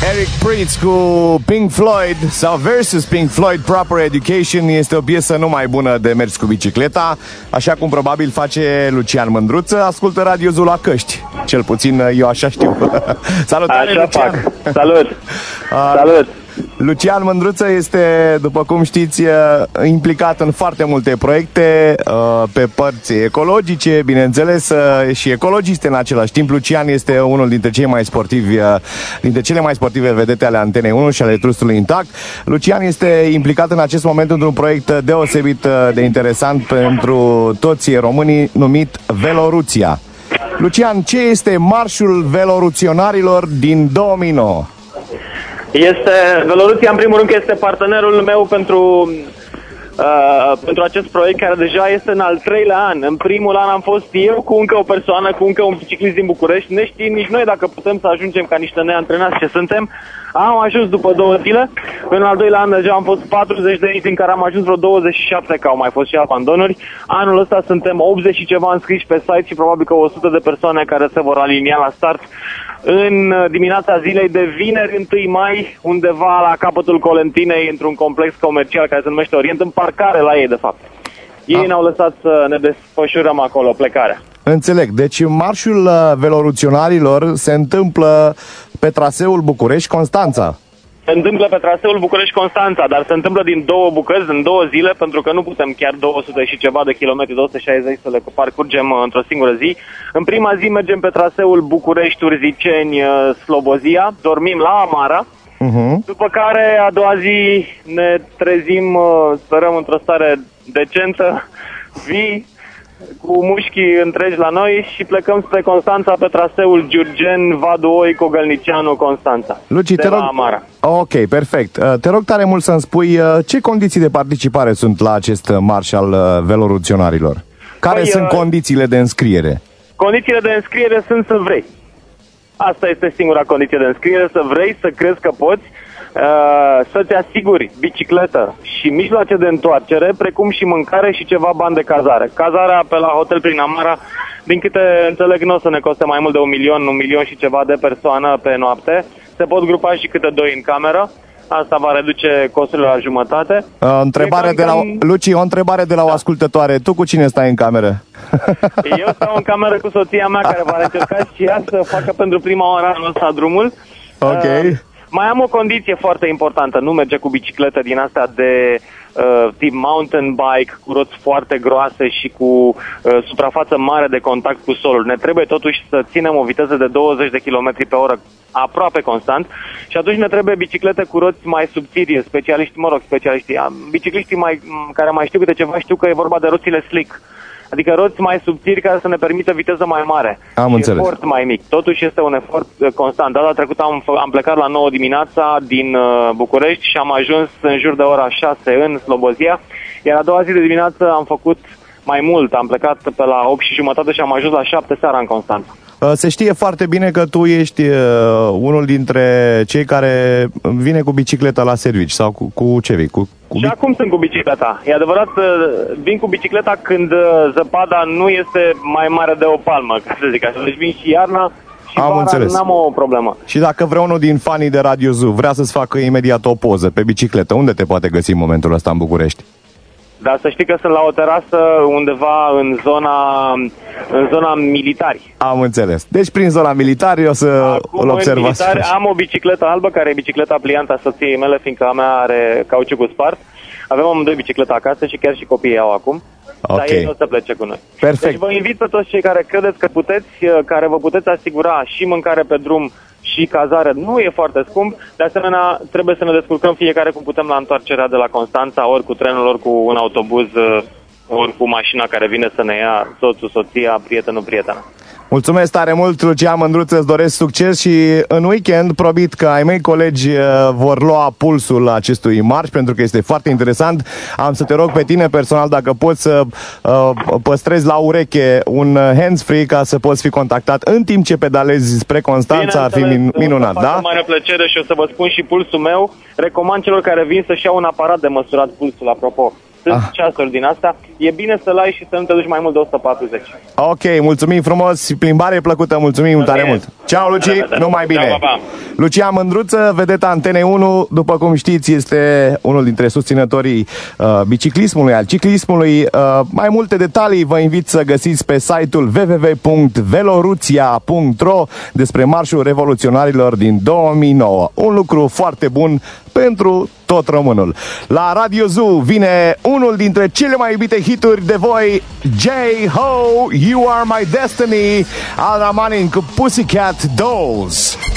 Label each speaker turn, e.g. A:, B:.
A: Eric Prydz cu Pink Floyd sau versus Pink Floyd, Proper Education. Este o piesă numai bună de mers cu bicicleta, așa cum probabil face Lucian Mândruță. Ascultă Radio Zoo la căști, cel puțin eu așa știu. Salutare,
B: așa
A: Lucian!
B: Fac. Salut! Salut!
A: Lucian Mândruță este, după cum știți, implicat în foarte multe proiecte pe părți ecologice, bineînțeles, și ecologiste în același timp. Lucian este unul dintre cei mai sportivi, dintre cele mai sportive vedete ale Antenei 1 și ale Trustului Intact. Lucian este implicat în acest moment într-un proiect deosebit de interesant pentru toți românii, numit Veloruția. Lucian, ce este Marșul Veloruționarilor din 2009?
B: Veloruția, în primul rând, că este partenerul meu pentru acest proiect, care deja este în al 3-lea an. În primul an am fost eu cu încă o persoană, cu încă un biciclist din București, neștiind nici noi dacă putem să ajungem ca niște neantrenați ce suntem. Am ajuns după 2 zile. În al 2-lea an deja am fost 40 de aici, din care am ajuns vreo 27, că au mai fost și abandonuri. Anul ăsta suntem 80 și ceva înscriși pe site și probabil că 100 de persoane care se vor alinia la start în dimineața zilei de vineri 1 mai, undeva la capătul Colentinei, într-un complex comercial care se numește Orient, în parcare la ei, de fapt. Ei ne-au lăsat să ne desfășurăm acolo plecarea.
A: Înțeleg. Deci Marșul Veloruționarilor se întâmplă pe traseul București-Constanța.
B: Se întâmplă pe traseul București-Constanța, dar se întâmplă din 2 bucăți, în 2 zile, pentru că nu putem chiar 200 și ceva de kilometri, 260 să le parcurgem într-o singură zi. În prima zi mergem pe traseul București-Urziceni-Slobozia, dormim la Amara, după care a doua zi ne trezim, sperăm, într-o stare decentă, vii, cu mușchii întregi la noi și plecăm spre Constanța pe traseul Giurgen, Vadu Oico, Gălnicianu, Constanța.
A: Luci, te rog... Amara. Ok, perfect. Te rog tare mult să-mi spui ce condiții de participare sunt la acest marș al veloruționarilor? Care sunt condițiile de înscriere?
B: Condițiile de înscriere sunt să vrei. Asta este singura condiție de înscriere, să vrei, să crezi că poți, să-ți asiguri bicicletă și mijloace de întoarcere, precum și mâncare și ceva bani de cazare. Cazarea pe la hotel prin Amara, din câte înțeleg, nu o să ne coste mai mult de 1 milion și ceva de persoană pe noapte. Se pot grupa și câte 2 în cameră. Asta va reduce costurile la jumătate.
A: Luci, o întrebare de la o ascultătoare. Tu cu cine stai în cameră?
B: Eu stau în cameră cu soția mea, care va încerca și ea să facă pentru prima oară anul ăsta drumul.
A: Ok.
B: Mai am o condiție foarte importantă. Nu merge cu bicicletă din astea de tip mountain bike, cu roți foarte groase și cu suprafață mare de contact cu solul. Ne trebuie totuși să ținem o viteză de 20 de km pe oră aproape constant și atunci ne trebuie biciclete cu roți mai subțiri, bicicliștii care mai știu câte ceva, știu că e vorba de roțile slick. Adică roți mai subțiri care să ne permită viteză mai mare.
A: Am înțeles.
B: Efort mai mic. Totuși este un efort constant. Data trecută am plecat la 9 dimineața din București și am ajuns în jur de ora 6 în Slobozia. Iar a doua zi de dimineață am făcut mai mult. Am plecat pe la 8 și jumătate și am ajuns la 7 seara în Constanța.
A: Se știe foarte bine că tu ești unul dintre cei care vine cu bicicleta la servici sau cu ce vii?
B: Și acum sunt cu bicicleta. E adevărat, vin cu bicicleta când zăpada nu este mai mare de o palmă, ca să zic așa. Deci vin și iarna și vara, n-am o problemă.
A: Și dacă vreunul din fanii de Radio Zoo vrea să-ți facă imediat o poză pe bicicletă, unde te poate găsi în momentul ăsta în București?
B: Dar să știi că sunt la o terasă undeva în zona militari.
A: Am înțeles. Deci prin zona militari o să îl observați.
B: Am o bicicletă albă, care e bicicleta pliantă a soției mele, fiindcă a mea are cauciucul spart. Avem amândoi bicicleta acasă și chiar și copiii au acum. Okay. Dar ei nu o să plece cu noi.
A: Perfect.
B: Deci vă invit pe toți cei care credeți că puteți, care vă puteți asigura și mâncare pe drum și cazare. Nu e foarte scump. De asemenea, trebuie să ne descurcăm fiecare cum putem la întoarcerea de la Constanța, ori cu trenul, ori cu un autobuz, ori cu mașina care vine să ne ia, soțul, soția, prietenul, prietena.
A: Mulțumesc tare mult, Lucian Mândruță, îți doresc succes și în weekend promit că ai mei colegi vor lua pulsul acestui marș, pentru că este foarte interesant. Am să te rog pe tine personal dacă poți să păstrezi la ureche un hands-free ca să poți fi contactat în timp ce pedalezi spre Constanța. Ar fi minunat, da?
B: Cu mare plăcere și o să vă spun și pulsul meu. Recomand celor care vin să-și iau un aparat de măsurat pulsul, apropo. sunt ceasuri din asta, e bine să-l ai și să nu te duci mai mult de 140.
A: Ok, mulțumim frumos, plimbare plăcută, mulțumim tare mult. Ceau, Luci, numai bine.
B: Ceau, pa.
A: Lucian Mândruță, vedeta Antenei 1, după cum știți, este unul dintre susținătorii biciclismului, al ciclismului. Mai multe detalii vă invit să găsiți pe site-ul www.veloruția.ro despre marșul revoluționarilor din 2009. Un lucru foarte bun pentru tot românul. La Radio Zoo vine unul dintre cele mai iubite hituri de voi, J-Ho, You Are My Destiny, al Ramanin cu Pussycat Dolls.